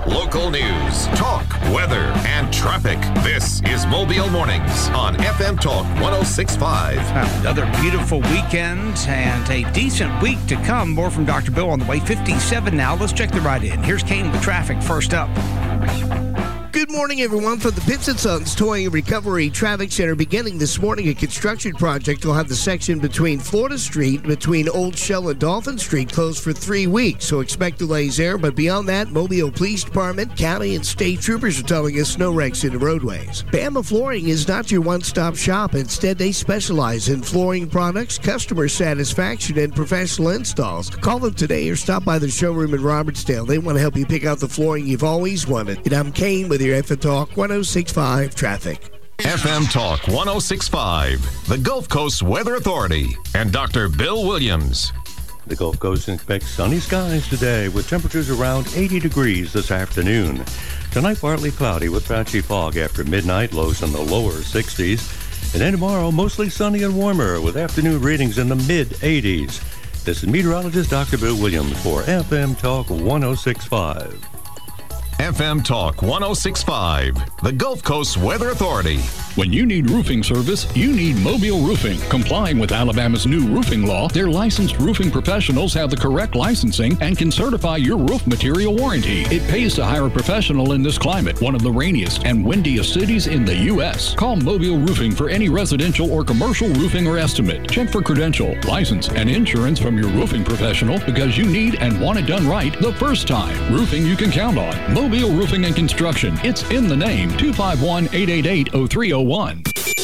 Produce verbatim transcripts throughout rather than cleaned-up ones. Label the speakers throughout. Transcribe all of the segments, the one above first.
Speaker 1: Local news, talk, weather, and traffic. This is Mobile Mornings on F M Talk one oh six point five.
Speaker 2: Another beautiful weekend and a decent week to come. More from Doctor Bill on the way. fifty-seven now. Let's check the ride in. Here's Kane with traffic first up.
Speaker 3: Good morning, everyone. From the Pitts and Sons Towing and Recovery Traffic Center, beginning this morning, a construction project will have the section between Florida Street, between Old Shell and Dolphin Street, closed for three weeks. So expect delays there. But beyond that, Mobile Police Department, county, and state troopers are telling us no wrecks in the roadways. Bama Flooring is not your one-stop shop. Instead, they specialize in flooring products, customer satisfaction, and professional installs. Call them today or stop by the showroom in Robertsdale. They want to help you pick out the flooring you've always wanted. And I'm Kane with your F M Talk one oh six point five traffic.
Speaker 1: F M Talk one oh six point five, the Gulf Coast Weather Authority, and Doctor Bill Williams.
Speaker 4: The Gulf Coast expects sunny skies today with temperatures around eighty degrees this afternoon. Tonight, partly cloudy with patchy fog after midnight, lows in the lower sixties. And then tomorrow, mostly sunny and warmer with afternoon readings in the mid eighties. This is meteorologist Doctor Bill Williams for F M Talk one oh six point five.
Speaker 1: F M Talk one oh six point five, the Gulf Coast Weather Authority.
Speaker 5: When you need roofing service, you need Mobile Roofing. Complying with Alabama's new roofing law, their licensed roofing professionals have the correct licensing and can certify your roof material warranty. It pays to hire a professional in this climate, one of the rainiest and windiest cities in the U S Call Mobile Roofing for any residential or commercial roofing or estimate. Check for credential, license, and insurance from your roofing professional because you need and want it done right the first time. Roofing you can count on. Mobile Roofing and Construction. It's in the name. two five one, eight eight eight, oh three oh one.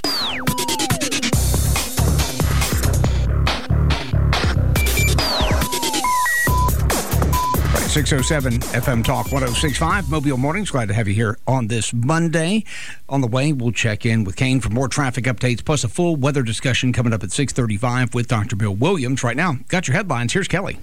Speaker 2: six oh seven F M Talk one oh six point five, Mobile Mornings. Glad to have you here on this Monday. On the way, we'll check in with Kane for more traffic updates, plus a full weather discussion coming up at six thirty-five with Doctor Bill Williams. Right now, got your headlines. Here's Kelly.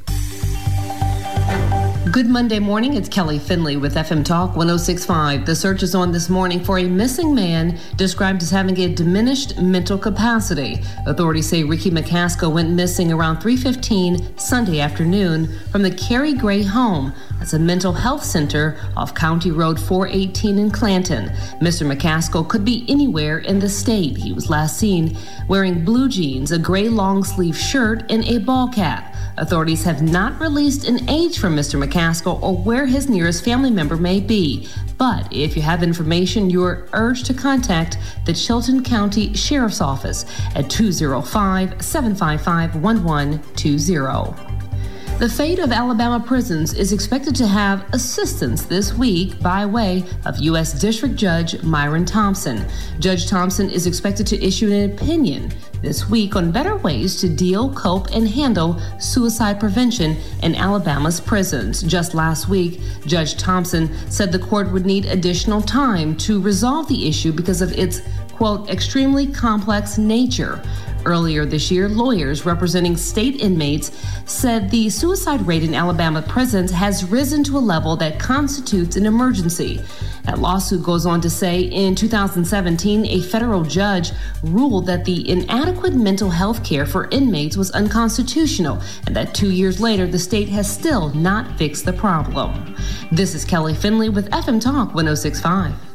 Speaker 6: Good Monday morning. It's Kelly Finley with F M Talk one oh six point five. The search is on this morning for a missing man described as having a diminished mental capacity. Authorities say Ricky McCaskill went missing around three fifteen Sunday afternoon from the Carrie Gray home. That's a mental health center off County Road four eighteen in Clanton. Mister McCaskill could be anywhere in the state. He was last seen wearing blue jeans, a gray long-sleeve shirt, and a ball cap. Authorities have not released an age for Mister McCaskill or where his nearest family member may be. But if you have information, you are urged to contact the Chilton County Sheriff's Office at two oh five, seven five five, one one two oh. The fate of Alabama prisons is expected to have assistance this week by way of U S District Judge Myron Thompson. Judge Thompson is expected to issue an opinion this week on better ways to deal, cope, and handle suicide prevention in Alabama's prisons. Just last week, Judge Thompson said the court would need additional time to resolve the issue because of its, quote, extremely complex nature. Earlier this year, lawyers representing state inmates said the suicide rate in Alabama prisons has risen to a level that constitutes an emergency. That lawsuit goes on to say in two thousand seventeen, a federal judge ruled that the inadequate mental health care for inmates was unconstitutional, and that two years later, the state has still not fixed the problem. This is Kelly Finley with F M Talk one oh six point five.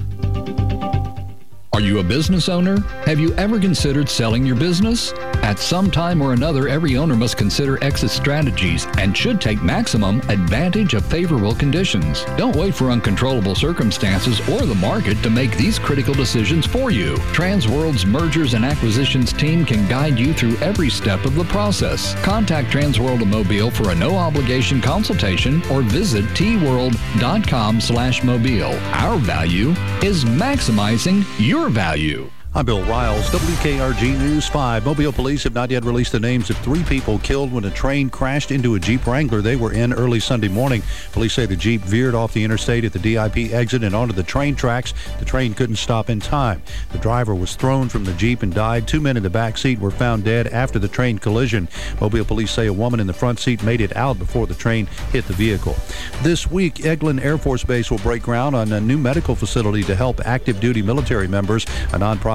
Speaker 5: Are you a business owner? Have you ever considered selling your business? At some time or another, every owner must consider exit strategies and should take maximum advantage of favorable conditions. Don't wait for uncontrollable circumstances or the market to make these critical decisions for you. Transworld's Mergers and Acquisitions team can guide you through every step of the process. Contact Transworld of Mobile for a no-obligation consultation or visit t world dot com slash mobile. Our value is maximizing your value.
Speaker 7: I'm Bill Riles, W K R G News five. Mobile police have not yet released the names of three people killed when a train crashed into a Jeep Wrangler they were in early Sunday morning. Police say the Jeep veered off the interstate at the D I P exit and onto the train tracks. The train couldn't stop in time. The driver was thrown from the Jeep and died. Two men in the back seat were found dead after the train collision. Mobile police say a woman in the front seat made it out before the train hit the vehicle. This week, Eglin Air Force Base will break ground on a new medical facility to help active duty military members. A nonprofit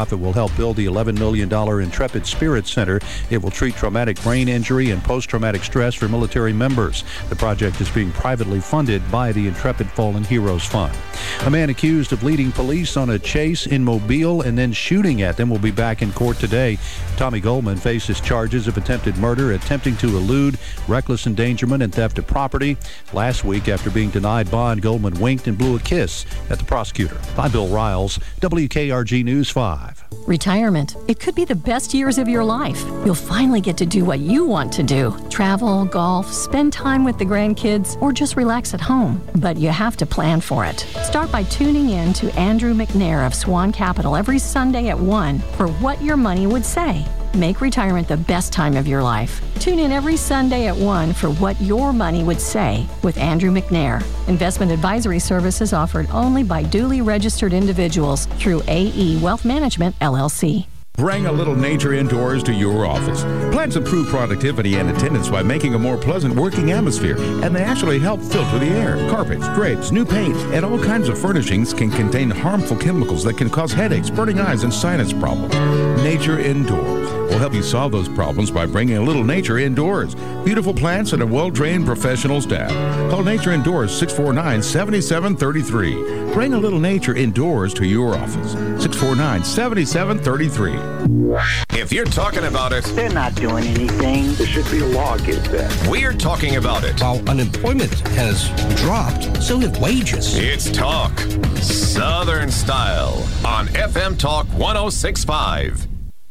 Speaker 7: nonprofit will help build the eleven million dollars Intrepid Spirit Center. It will treat traumatic brain injury and post-traumatic stress for military members. The project is being privately funded by the Intrepid Fallen Heroes Fund. A man accused of leading police on a chase in Mobile and then shooting at them will be back in court today. Tommy Goldman faces charges of attempted murder, attempting to elude, reckless endangerment, and theft of property. Last week, after being denied bond, Goldman winked and blew a kiss at the prosecutor. I'm Bill Riles, W K R G News five.
Speaker 8: Retirement. It could be the best years of your life. You'll finally get to do what you want to do. Travel, golf, spend time with the grandkids, or just relax at home. But you have to plan for it. Start by tuning in to Andrew McNair of Swan Capital every Sunday at one for What Your Money Would Say. Make retirement the best time of your life. Tune in every Sunday at one for What Your Money Would Say with Andrew McNair. Investment advisory services offered only by duly registered individuals through A E Wealth Management, L L C.
Speaker 9: Bring a little nature indoors to your office. Plants improve productivity and attendance by making a more pleasant working atmosphere, and they actually help filter the air. Carpets, drapes, new paint, and all kinds of furnishings can contain harmful chemicals that can cause headaches, burning eyes, and sinus problems. Nature Indoors will help you solve those problems by bringing a little nature indoors. Beautiful plants and a well-trained professional staff. Call Nature Indoors six four nine, seven seven three three. Bring a little nature indoors to your office. six four nine, seven seven three three.
Speaker 1: If you're talking about it,
Speaker 10: they're not doing anything.
Speaker 11: There should be a law against that.
Speaker 1: We're talking about it.
Speaker 12: While unemployment has dropped, so have wages.
Speaker 1: It's Talk Southern Style on F M Talk one oh six point five.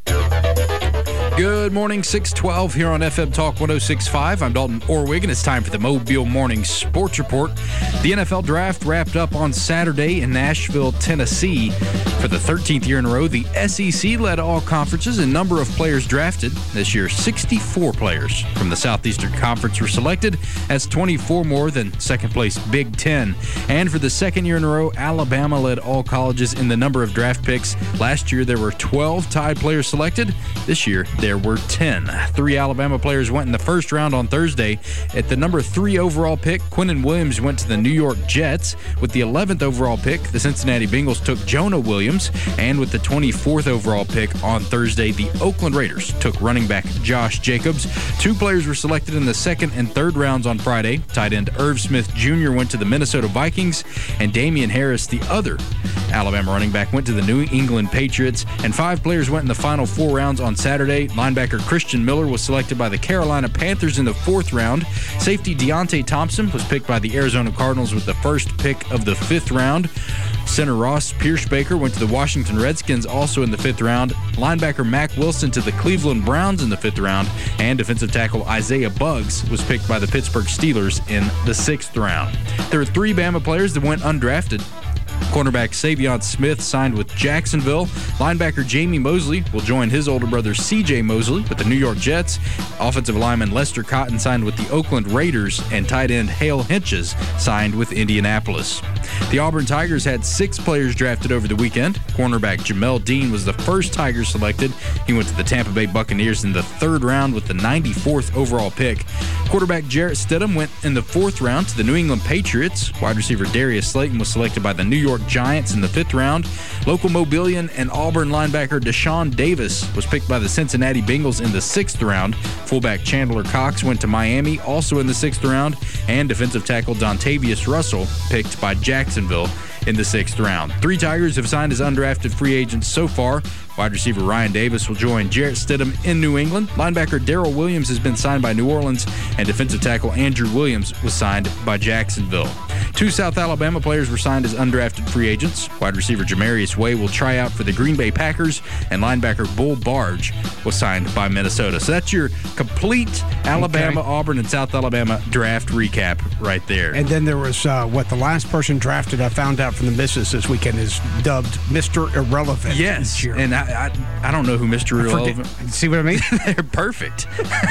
Speaker 2: Good morning, six twelve here on F M Talk one oh six point five. I'm Dalton Orwig, and it's time for the Mobile Morning Sports Report. The N F L Draft wrapped up on Saturday in Nashville, Tennessee. For the thirteenth year in a row, the S E C led all conferences in number of players drafted. This year, sixty-four players from the Southeastern Conference were selected. That's twenty-four more than second-place Big Ten. And for the second year in a row, Alabama led all colleges in the number of draft picks. Last year, there were twelve tied players selected. This year, there were ten. Three Alabama players went in the first round on Thursday. At the number three overall pick, Quinnen Williams went to the New York Jets. With the eleventh overall pick, the Cincinnati Bengals took Jonah Williams. And with the twenty-fourth overall pick on Thursday, the Oakland Raiders took running back Josh Jacobs. Two players were selected in the second and third rounds on Friday. Tight end Irv Smith Junior went to the Minnesota Vikings, and Damian Harris, the other Alabama running back, went to the New England Patriots. And five players went in the final four rounds on Saturday. Linebacker Christian Miller was selected by the Carolina Panthers in the fourth round. Safety Deontay Thompson was picked by the Arizona Cardinals with the first pick of the fifth round. Center Ross Pierschbaker went to the Washington Redskins also in the fifth round. Linebacker Mack Wilson to the Cleveland Browns in the fifth round. And defensive tackle Isaiah Buggs was picked by the Pittsburgh Steelers in the sixth round. There were three Bama players that went undrafted. Cornerback Savion Smith signed with Jacksonville. Linebacker Jamie Mosley will join his older brother C J Mosley with the New York Jets. Offensive lineman Lester Cotton signed with the Oakland Raiders, and tight end Hale Hinches signed with Indianapolis. The Auburn Tigers had six players drafted over the weekend. Cornerback Jamel Dean was the first Tiger selected. He went to the Tampa Bay Buccaneers in the third round with the ninety-fourth overall pick. Quarterback Jarrett Stidham went in the fourth round to the New England Patriots. Wide receiver Darius Slayton was selected by the New York Giants in the fifth round. Local Mobilian and Auburn linebacker Deshaun Davis was picked by the Cincinnati Bengals in the sixth round. Fullback Chandler Cox went to Miami, also in the sixth round. And defensive tackle Dontavius Russell picked by Jacksonville in the sixth round. Three Tigers have signed as undrafted free agents so far. Wide receiver Ryan Davis will join Jarrett Stidham in New England. Linebacker Darrell Williams has been signed by New Orleans, and defensive tackle Andrew Williams was signed by Jacksonville. Two South Alabama players were signed as undrafted free agents. Wide receiver Jamarius Way will try out for the Green Bay Packers, and linebacker Bull Barge was signed by Minnesota. So that's your complete Alabama, okay. Auburn, and South Alabama draft recap right there. And then there was, uh, what, the last person drafted, I found out from the missus this weekend, is dubbed Mister Irrelevant. Yes, and I, I, I don't know who Mister Irrelevant. See what I mean?
Speaker 13: They're perfect.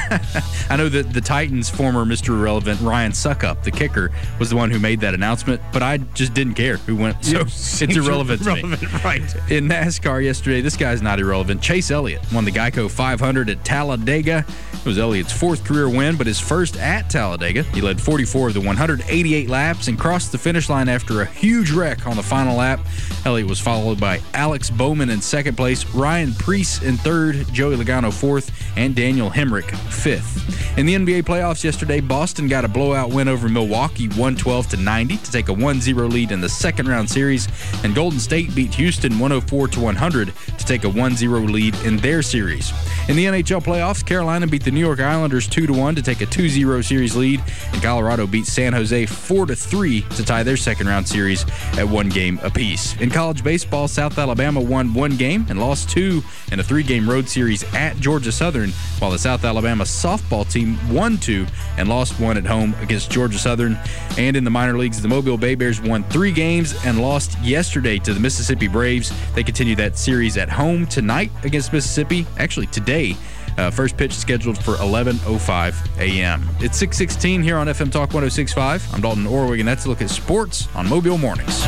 Speaker 13: I know that the Titans' former Mister Irrelevant, Ryan Suckup, the kicker, was the one who made that announcement, but I just didn't care who went, so it's irrelevant to me.
Speaker 2: Right. In NASCAR yesterday, this guy's not irrelevant. Chase Elliott won the Geico five hundred at Talladega.
Speaker 10: It was Elliott's fourth career win, but his first at Talladega. He led forty-four of the one hundred eighty-eight laps and crossed the finish line after a huge wreck on the final lap. Elliott was followed by Alex Bowman in second place, Ryan Preece in third, Joey Logano fourth, and Daniel Hemrick fifth. In the N B A playoffs yesterday, Boston got a blowout win over Milwaukee, one twelve to ninety, to take a one zero lead in the second round series, and Golden State beat Houston one oh four to one hundred to take a one zero lead in their series. In the N H L playoffs, Carolina beat the New York Islanders two to one to take a two zero series lead, and Colorado beat San Jose four to three to tie their second round series at one game apiece. In college baseball, South Alabama won one game and lost two in a three-game road series at Georgia Southern, while the South Alabama softball team won two and lost one at home against Georgia Southern. And in the minor leagues, the Mobile Bay Bears won three games and lost yesterday to the Mississippi Braves. They continue that series at home tonight against Mississippi, actually today. Uh, first pitch is scheduled for eleven oh five a.m. It's six sixteen here on F M Talk one oh six point five. I'm Dalton Orwig, and that's a look at sports on Mobile Mornings.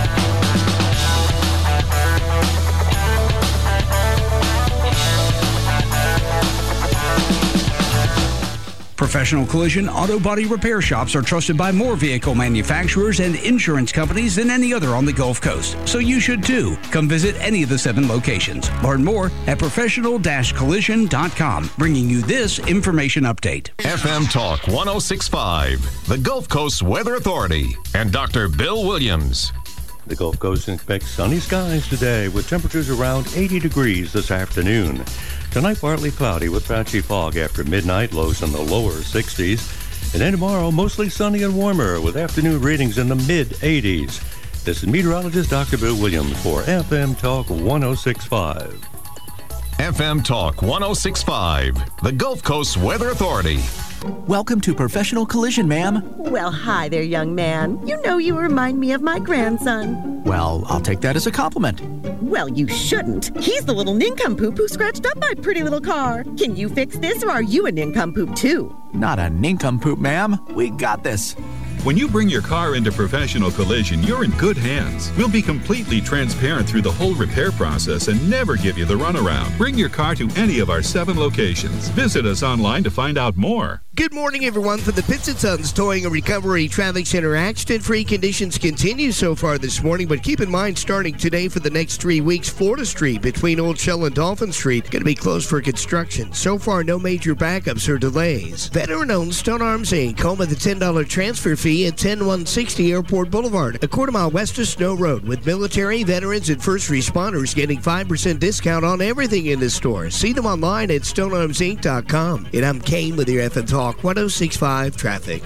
Speaker 2: Professional Collision Auto Body Repair Shops are trusted by more vehicle manufacturers and insurance companies than any other on the Gulf Coast. So you should too. Come visit any of the seven locations. Learn more at professional collision dot com, bringing you this information update.
Speaker 1: F M Talk one oh six point five, the Gulf Coast Weather Authority, and Doctor Bill Williams.
Speaker 4: The Gulf Coast expects sunny skies today with temperatures around eighty degrees this afternoon. Tonight, partly cloudy with patchy fog after midnight, lows in the lower sixties. And then tomorrow, mostly sunny and warmer with afternoon readings in the mid eighties. This is meteorologist Doctor Bill Williams for F M Talk one oh six point five.
Speaker 1: F M Talk one oh six point five, the Gulf Coast Weather Authority.
Speaker 14: Welcome to Professional Collision, ma'am.
Speaker 15: Well, hi there, young man. You know you remind me of my grandson.
Speaker 14: Well, I'll take that as a compliment.
Speaker 15: Well, you shouldn't. He's the little nincompoop who scratched up my pretty little car. Can you fix this, or are you a nincompoop too?
Speaker 14: Not a nincompoop, ma'am. We got this.
Speaker 16: When you bring your car into Professional Collision, you're in good hands. We'll be completely transparent through the whole repair process and never give you the runaround. Bring your car to any of our seven locations. Visit us online to find out more.
Speaker 3: Good morning, everyone. For the Pitts and Sons Towing and Recovery Traffic Center, accident-free conditions continue so far this morning, but keep in mind, starting today for the next three weeks, Florida Street between Old Shell and Dolphin Street going to be closed for construction. So far, no major backups or delays. Veteran-owned Stone Arms Incorporated. Home of the ten dollars transfer fee at ten one sixty Airport Boulevard, a quarter mile west of Snow Road, with military, veterans, and first responders getting five percent discount on everything in the store. See them online at stone arms inc dot com. And I'm Kane with your F M Talk one oh six point five traffic.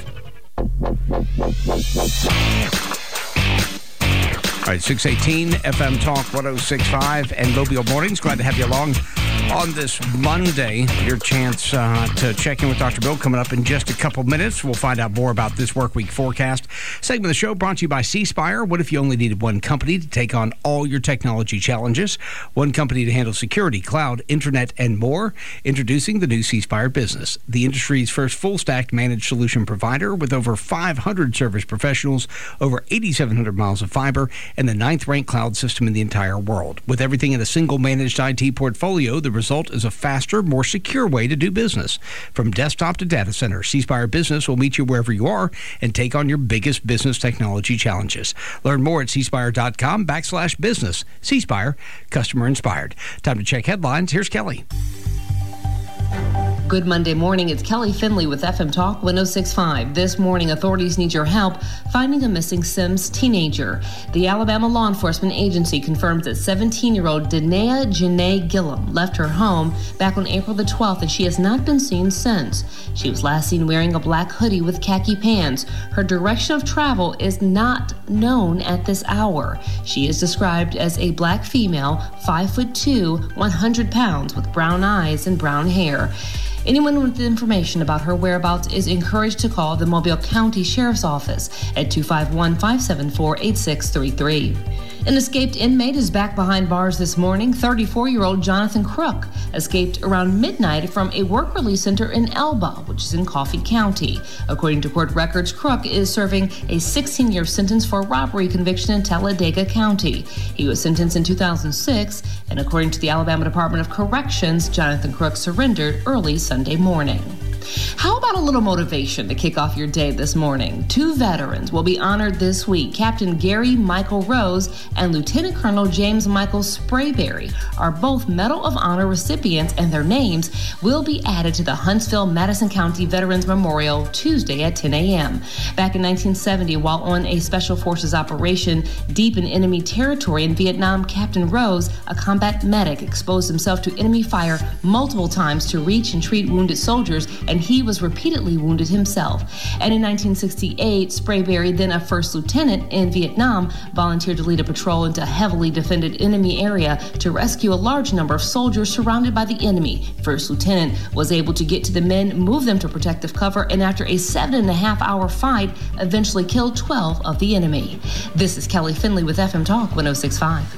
Speaker 2: All right, six eighteen F M Talk one oh six point five and Mobile Mornings. Glad to have you along on this Monday. Your chance uh, to check in with Doctor Bill coming up in just a couple minutes. We'll find out more about this work week forecast. Segment of the show brought to you by C Spire. What if you only needed one company to take on all your technology challenges? One company to handle security, cloud, internet, and more. Introducing the new C Spire Business, the industry's first full-stack managed solution provider with over five hundred service professionals, over eighty-seven hundred miles of fiber, and the ninth-ranked cloud system in the entire world. With everything in a single managed I T portfolio, the result is a faster, more secure way to do business. From desktop to data center, C Spire Business will meet you wherever you are and take on your biggest business technology challenges. Learn more at c spire dot com backslash business. C Spire, customer inspired. Time to check headlines. Here's Kelly.
Speaker 6: Good Monday morning. It's Kelly Finley with F M Talk one oh six point five. This morning, authorities need your help finding a missing Sims teenager. The Alabama Law Enforcement Agency confirms that seventeen-year-old Danae Janae Gillum left her home back on April the twelfth, and she has not been seen since. She was last seen wearing a black hoodie with khaki pants. Her direction of travel is not known at this hour. She is described as a black female, five foot two, one hundred pounds, with brown eyes and brown hair. Anyone with information about her whereabouts is encouraged to call the Mobile County Sheriff's Office at two five one, five seven four, eight six three three. An escaped inmate is back behind bars this morning. thirty-four-year-old Jonathan Crook escaped around midnight from a work release center in Elba, which is in Coffee County. According to court records, Crook is serving a sixteen-year sentence for robbery conviction in Talladega County. He was sentenced in two thousand six, and according to the Alabama Department of Corrections, Jonathan Crook surrendered early Sunday morning. How about a little motivation to kick off your day this morning? Two veterans will be honored this week. Captain Gary Michael Rose and Lieutenant Colonel James Michael Sprayberry are both Medal of Honor recipients, and their names will be added to the Huntsville-Madison County Veterans Memorial Tuesday at ten a.m. Back in nineteen seventy, while on a Special Forces operation deep in enemy territory in Vietnam, Captain Rose, a combat medic, exposed himself to enemy fire multiple times to reach and treat wounded soldiers, and he was repeatedly wounded himself. And in nineteen sixty-eight, Sprayberry, then a first lieutenant in Vietnam, volunteered to lead a patrol into a heavily defended enemy area to rescue a large number of soldiers surrounded by the enemy. First lieutenant was able to get to the men, move them to protective cover, and after a seven and a half hour fight, eventually killed twelve of the enemy. This is Kelly Finley with F M Talk one oh six point five.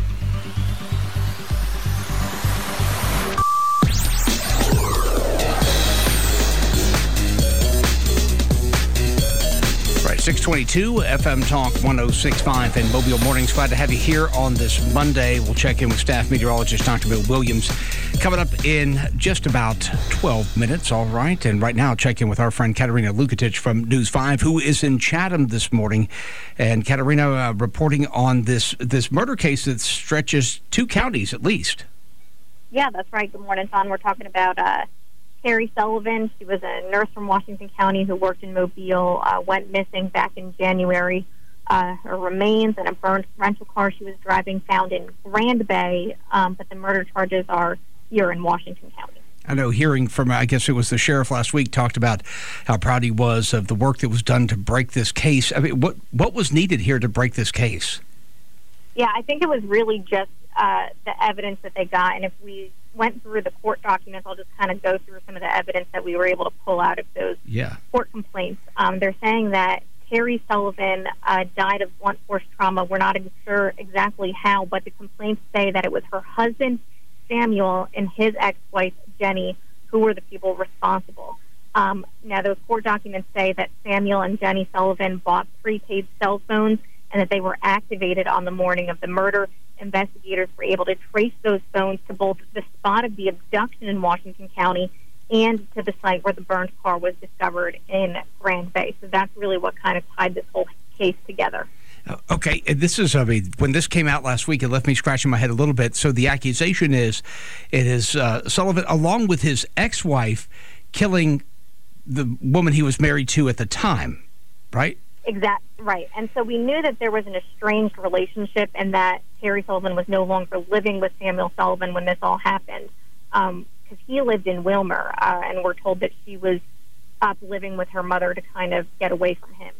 Speaker 2: six twenty-two F M Talk one oh six point five and Mobile Mornings. Glad to have you here on this Monday. We'll check in with staff meteorologist Doctor Bill Williams coming up in just about twelve minutes. All right. And right now, check in with our friend Katerina Lukatich from News five, who is in Chatham this morning. And Katerina, uh, reporting on this, this murder case that stretches two counties at least.
Speaker 17: Yeah, that's right. Good morning, Tom. We're talking about uh, Carrie Sullivan. She was a nurse from Washington County who worked in Mobile, uh, went missing back in January. Uh, her remains and a burned rental car she was driving found in Grand Bay, um, but the murder charges are here in Washington County.
Speaker 2: I know hearing from, I guess it was the sheriff last week, talked about how proud he was of the work that was done to break this case. I mean, what, what was needed here to break this case?
Speaker 17: Yeah, I think it was really just uh, the evidence that they got, and if we went through the court documents, I'll just kind of go through some of the evidence that we were able to pull out of those
Speaker 2: yeah.
Speaker 17: court complaints. Um, they're saying that Carrie Sullivan uh, died of blunt force trauma. We're not sure exactly how, but the complaints say that it was her husband, Samuel, and his ex-wife, Jenny, who were the people responsible. Um, now, those court documents say that Samuel and Jenny Sullivan bought prepaid cell phones and that they were activated on the morning of the murder. Investigators were able to trace those phones to both the spot of the abduction in Washington County and to the site where the burned car was discovered in Grand Bay. So that's really what kind of tied this whole case together.
Speaker 2: Okay, this is, I mean, when this came out last week, it left me scratching my head a little bit. So the accusation is, it is uh, Sullivan, along with his ex-wife, killing the woman he was married to at the time, right?
Speaker 17: Exactly, right. And so we knew that there was an estranged relationship and that Carrie Sullivan was no longer living with Samuel Sullivan when this all happened, because um, he lived in Wilmer, uh, and we're told that she was up living with her mother to kind of get away from him.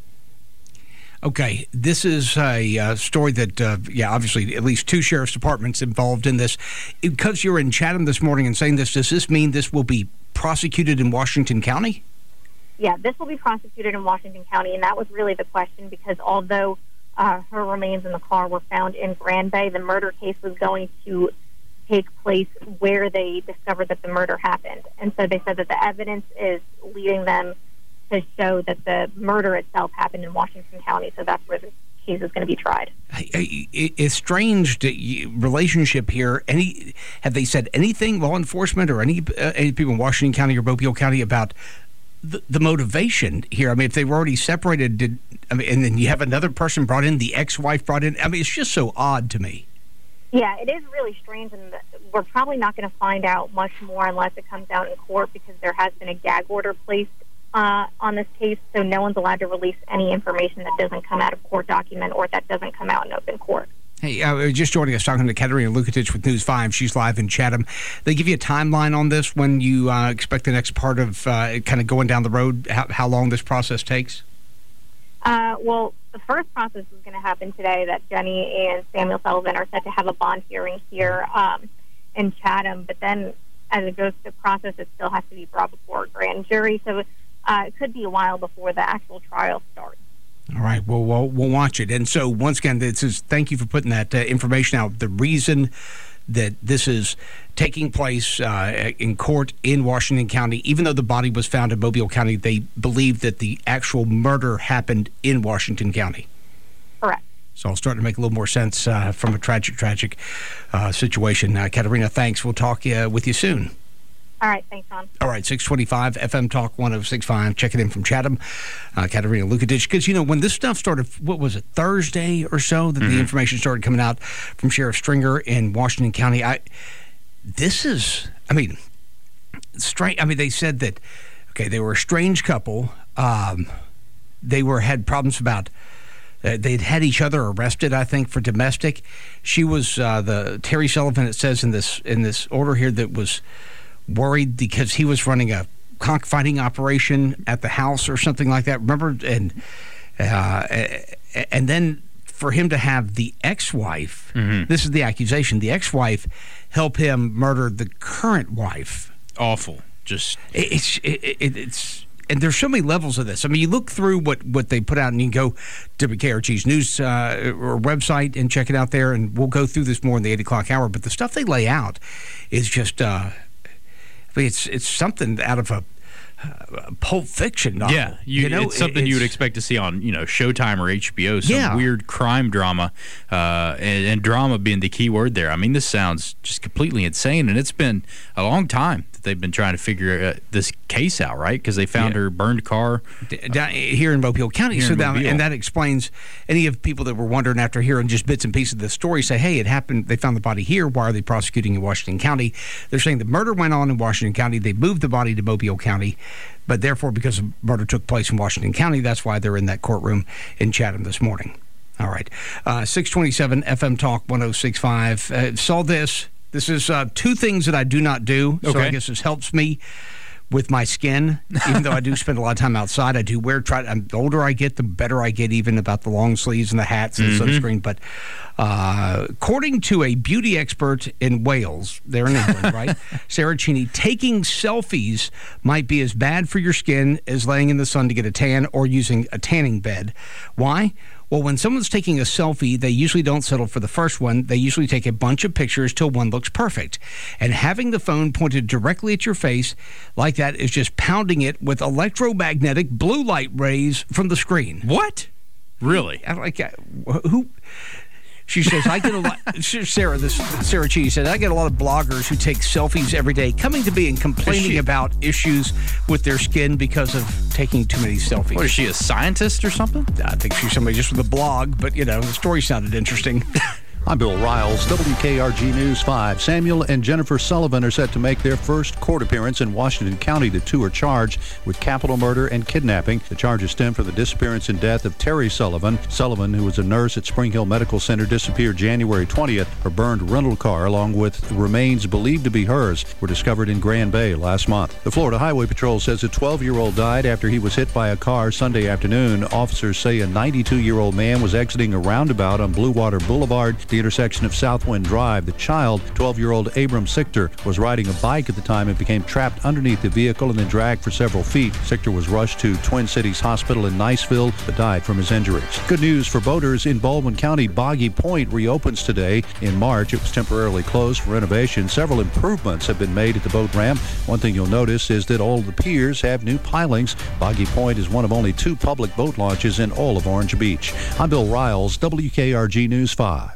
Speaker 2: Okay, this is a uh, story that, uh, yeah, obviously at least two sheriff's departments involved in this. Because you're in Chatham this morning and saying this, does this mean this will be prosecuted in Washington County?
Speaker 17: Yeah, this will be prosecuted in Washington County, and that was really the question, because although uh, her remains in the car were found in Grand Bay, the murder case was going to take place where they discovered that the murder happened. And so they said that the evidence is leading them to show that the murder itself happened in Washington County, so that's where the case is going to be tried.
Speaker 2: Estranged relationship here. Any have they said anything, law enforcement or any uh, any people in Washington County or Mobile County, about the, the motivation here? I mean, if they were already separated, did I mean, and then you have another person brought in, the ex-wife brought in. I mean, it's just so odd to me.
Speaker 17: Yeah, it is really strange, and we're probably not going to find out much more unless it comes out in court, because there has been a gag order placed Uh, on this case, so no one's allowed to release any information that doesn't come out of court document or that doesn't come out in open court.
Speaker 2: Hey, uh, just joining us, talking to Katerina Lukatich with News five. She's live in Chatham. They give you a timeline on this, when you uh, expect the next part of uh, kind of going down the road, how, how long this process takes?
Speaker 17: Uh, well, the first process is going to happen today, that Jenny and Samuel Sullivan are set to have a bond hearing here um, in Chatham, but then as it goes through the process, it still has to be brought before a grand jury, so Uh, it could be a while before the actual trial starts.
Speaker 2: All right. Well, we'll, we'll watch it. And so, once again, this is, thank you for putting that uh, information out. The reason that this is taking place uh, in court in Washington County, even though the body was found in Mobile County, they believe that the actual murder happened in Washington County.
Speaker 17: Correct.
Speaker 2: So I'll start to make a little more sense uh, from a tragic, tragic uh, situation. Uh, Katerina, thanks. We'll talk uh, with you soon.
Speaker 17: All right, thanks, Sean.
Speaker 2: All right, six twenty-five F M Talk one oh six point five. Checking in from Chatham, uh, Katerina Lukadich. Because, you know, when this stuff started, what was it, Thursday or so, that mm-hmm. the information started coming out from Sheriff Stringer in Washington County. I This is, I mean, strange. I mean, they said that, okay, they were a strange couple. Um, they were had problems about, uh, they'd had each other arrested, I think, for domestic. She was uh, the Terry Sullivan, it says in this in this order here, that was worried because he was running a cockfighting operation at the house or something like that. Remember? And uh, and then for him to have the ex-wife, mm-hmm. this is the accusation, the ex-wife help him murder the current wife.
Speaker 10: Awful. Just
Speaker 2: it's it, it, it's and there's so many levels of this. I mean, you look through what, what they put out, and you can go to W K R G's news uh, or website and check it out there, and we'll go through this more in the eight o'clock hour. But the stuff they lay out is just, uh, I mean, it's it's something out of a Uh, Pulp Fiction novel.
Speaker 10: Yeah, you,
Speaker 2: you know,
Speaker 10: it's something
Speaker 2: it's,
Speaker 10: you would expect to see on, you know, Showtime or H B O. Some
Speaker 2: yeah.
Speaker 10: weird crime drama, uh, and, and drama being the key word there. I mean, this sounds just completely insane, and it's been a long time that they've been trying to figure uh, this case out, right? Because they found yeah. her burned car
Speaker 2: D- down here in Mobile County.
Speaker 10: Here
Speaker 2: so
Speaker 10: in
Speaker 2: that,
Speaker 10: Mobile.
Speaker 2: and that explains any of people that were wondering after hearing just bits and pieces of the story. Say, hey, it happened. They found the body here. Why are they prosecuting in Washington County? They're saying the murder went on in Washington County. They moved the body to Mobile County. But therefore, because the murder took place in Washington County, that's why they're in that courtroom in Chatham this morning. All right. Uh, six twenty-seven F M Talk one oh six point five. Uh, saw this. This is uh, two things that I do not do.
Speaker 10: Okay.
Speaker 2: So I guess this helps me with my skin, even though I do spend a lot of time outside. I do wear, try, the older I get, the better I get even about the long sleeves and the hats and mm-hmm. sunscreen. But uh, according to a beauty expert in Wales, there in England, right, Sarah Cheney, taking selfies might be as bad for your skin as laying in the sun to get a tan or using a tanning bed. Why? Well, when someone's taking a selfie, they usually don't settle for the first one. They usually take a bunch of pictures till one looks perfect. And having the phone pointed directly at your face like that is just pounding it with electromagnetic blue light rays from the screen.
Speaker 10: What? Really?
Speaker 2: I like who? She says, I get a lot, Sarah, this Sarah Cheney said, I get a lot of bloggers who take selfies every day coming to me and complaining she, about issues with their skin because of taking too many selfies.
Speaker 10: What, is she a scientist or something?
Speaker 2: I think she's somebody just with a blog, but, you know, the story sounded interesting.
Speaker 7: I'm Bill Riles, W K R G News five. Samuel and Jennifer Sullivan are set to make their first court appearance in Washington County. The two are charged with capital murder and kidnapping. The charges stem from the disappearance and death of Terry Sullivan. Sullivan, who was a nurse at Spring Hill Medical Center, disappeared January twentieth. Her burned rental car, along with remains believed to be hers, were discovered in Grand Bay last month. The Florida Highway Patrol says a twelve-year-old died after he was hit by a car Sunday afternoon. Officers say a ninety-two-year-old man was exiting a roundabout on Blue Water Boulevard, the intersection of Southwind Drive. The child, twelve-year-old Abram Sichter, was riding a bike at the time and became trapped underneath the vehicle and then dragged for several feet. Sichter was rushed to Twin Cities Hospital in Niceville, but died from his injuries. Good news for boaters in Baldwin County. Boggy Point reopens today. In March, it was temporarily closed for renovation. Several improvements have been made at the boat ramp. One thing you'll notice is that all the piers have new pilings. Boggy Point is one of only two public boat launches in all of Orange Beach. I'm Bill Riles, W K R G News five.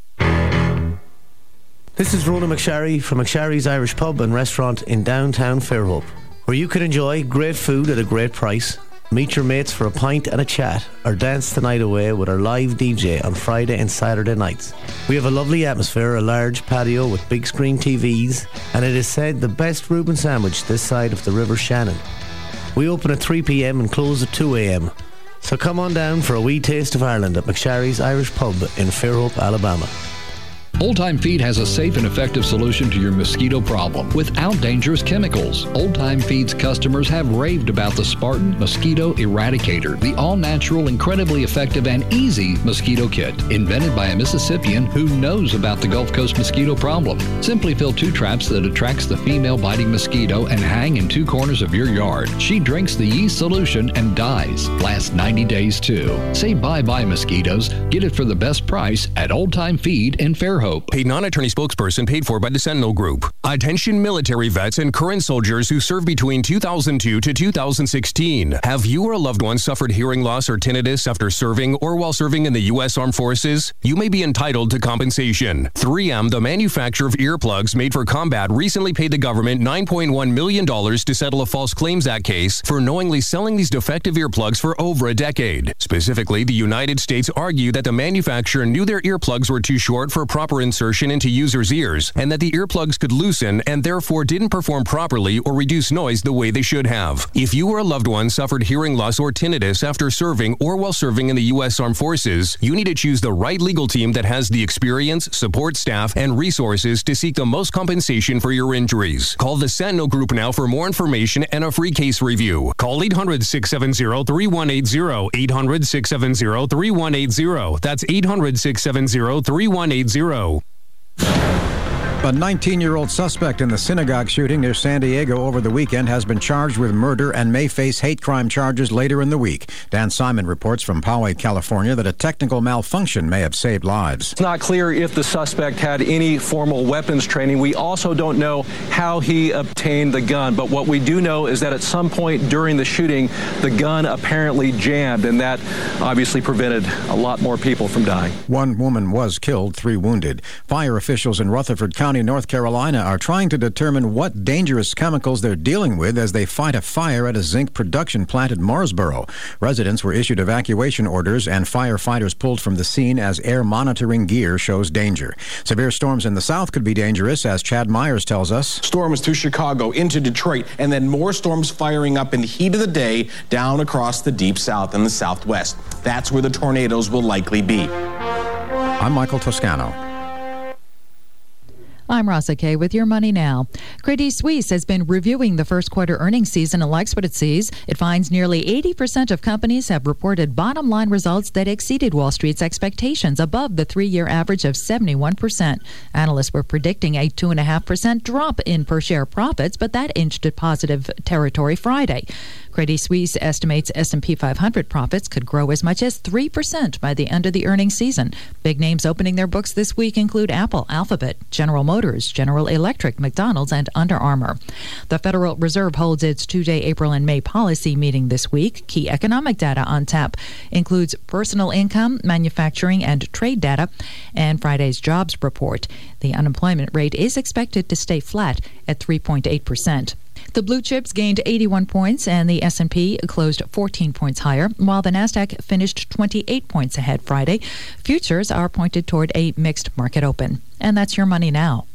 Speaker 18: This is Rona McSharry from McSharry's Irish Pub and Restaurant in downtown Fairhope, where you can enjoy great food at a great price, meet your mates for a pint and a chat, or dance the night away with our live D J on Friday and Saturday nights. We have a lovely atmosphere, a large patio with big screen T Vs, and it is said the best Reuben sandwich this side of the River Shannon. We open at three p.m. and close at two a.m. So come on down for a wee taste of Ireland at McSharry's Irish Pub in Fairhope, Alabama.
Speaker 5: Old Time Feed has a safe and effective solution to your mosquito problem without dangerous chemicals. Old Time Feed's customers have raved about the Spartan Mosquito Eradicator, the all-natural, incredibly effective, and easy mosquito kit, invented by a Mississippian who knows about the Gulf Coast mosquito problem. Simply fill two traps that attracts the female biting mosquito and hang in two corners of your yard. She drinks the yeast solution and dies. Lasts ninety days too. Say bye-bye mosquitoes. Get it for the best price at Old Time Feed in Fairhope. hope.
Speaker 19: Paid non-attorney spokesperson paid for by the Sentinel Group. Attention military vets and current soldiers who served between two thousand two to two thousand sixteen. Have you or a loved one suffered hearing loss or tinnitus after serving or while serving in the U S Armed Forces? You may be entitled to compensation. three M, the manufacturer of earplugs made for combat, recently paid the government nine point one million dollars to settle a False Claims Act case for knowingly selling these defective earplugs for over a decade. Specifically, the United States argued that the manufacturer knew their earplugs were too short for proper insertion into users' ears and that the earplugs could loosen and therefore didn't perform properly or reduce noise the way they should have. If you or a loved one suffered hearing loss or tinnitus after serving or while serving in the U S Armed Forces, you need to choose the right legal team that has the experience, support staff, and resources to seek the most compensation for your injuries. Call the Sentinel Group now for more information and a free case review. Call eight hundred, six seven zero, three one eight zero, eight hundred, six seven zero, three one eight zero. That's eight hundred, six seven zero, three one eight zero.
Speaker 20: A nineteen-year-old suspect in the synagogue shooting near San Diego over the weekend has been charged with murder and may face hate crime charges later in the week. Dan Simon reports from Poway, California, that a technical malfunction may have saved lives.
Speaker 21: It's not clear if the suspect had any formal weapons training. We also don't know how he obtained the gun, but what we do know is that at some point during the shooting, the gun apparently jammed, and that obviously prevented a lot more people from dying.
Speaker 20: One woman was killed, three wounded. Fire officials in Rutherford County, North Carolina, are trying to determine what dangerous chemicals they're dealing with as they fight a fire at a zinc production plant at Mooresboro. Residents were issued evacuation orders and firefighters pulled from the scene as air monitoring gear shows danger. Severe storms in the south could be dangerous, as Chad Myers tells us.
Speaker 22: Storms through Chicago into Detroit, and then more storms firing up in the heat of the day down across the deep south and the southwest. That's where the tornadoes will likely be.
Speaker 20: I'm Michael Toscano.
Speaker 23: I'm Rasa Kay with Your Money Now. Credit Suisse has been reviewing the first quarter earnings season and likes what it sees. It finds nearly eighty percent of companies have reported bottom line results that exceeded Wall Street's expectations, above the three-year average of seventy-one percent. Analysts were predicting a two point five percent drop in per-share profits, but that inched to positive territory Friday. Credit Suisse estimates S and P five hundred profits could grow as much as three percent by the end of the earnings season. Big names opening their books this week include Apple, Alphabet, General Motors, General Electric, McDonald's, and Under Armour. The Federal Reserve holds its two-day April and May policy meeting this week. Key economic data on tap includes personal income, manufacturing, and trade data, and Friday's jobs report. The unemployment rate is expected to stay flat at three point eight percent. The blue chips gained eighty-one points, and the S and P closed fourteen points higher, while the Nasdaq finished twenty-eight points ahead Friday. Futures are pointed toward a mixed market open. And that's Your Money Now.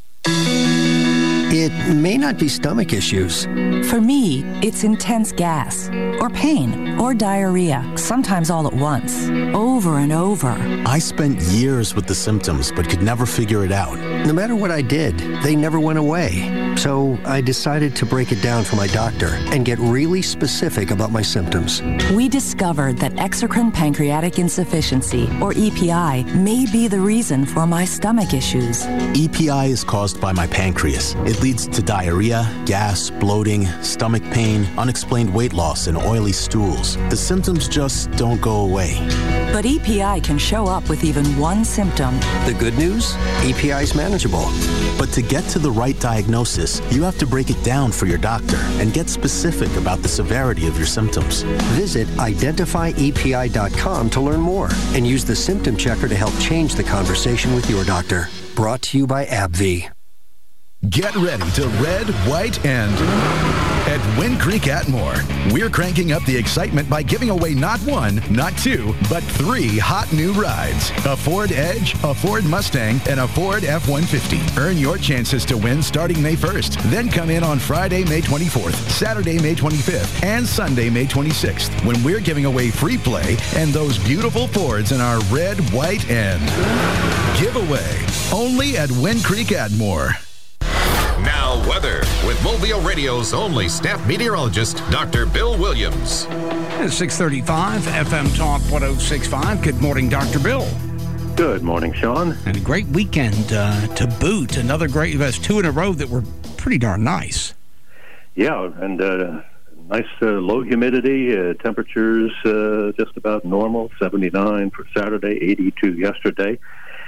Speaker 12: It may not be stomach issues.
Speaker 24: For me, it's intense gas, or pain, or diarrhea, sometimes all at once, over and over.
Speaker 25: I spent years with the symptoms, but could never figure it out.
Speaker 12: No matter what I did, they never went away. So I decided to break it down for my doctor and get really specific about my symptoms.
Speaker 24: We discovered that exocrine pancreatic insufficiency, or E P I, may be the reason for my stomach issues.
Speaker 25: E P I is caused by my pancreas. It leads to diarrhea, gas, bloating, stomach pain, unexplained weight loss, and oily stools. The symptoms just don't go away.
Speaker 24: But E P I can show up with even one symptom.
Speaker 12: The good news? E P I is manageable.
Speaker 25: But to get to the right diagnosis, you have to break it down for your doctor and get specific about the severity of your symptoms.
Speaker 12: Visit identify E P I dot com to learn more and use the symptom checker to help change the conversation with your doctor. Brought to you by AbbVie.
Speaker 26: Get ready to red, white, and... At Wind Creek Atmore, we're cranking up the excitement by giving away not one, not two, but three hot new rides. A Ford Edge, a Ford Mustang, and a Ford F one fifty. Earn your chances to win starting May first. Then come in on Friday, May twenty-fourth, Saturday, May twenty-fifth, and Sunday, May twenty-sixth, when we're giving away free play and those beautiful Fords in our red, white, and giveaway. Only at Wind Creek Atmore.
Speaker 1: Now, weather with Mobile Radio's only staff meteorologist, Doctor Bill Williams.
Speaker 2: It's six thirty-five, F M Talk one oh six point five. Good morning, Doctor Bill.
Speaker 27: Good morning, Sean.
Speaker 2: And a great weekend uh, to boot. Another great, that's two in a row that were pretty darn nice.
Speaker 27: Yeah, and uh, nice uh, low humidity, uh, temperatures uh, just about normal, seventy-nine for Saturday, eighty-two yesterday.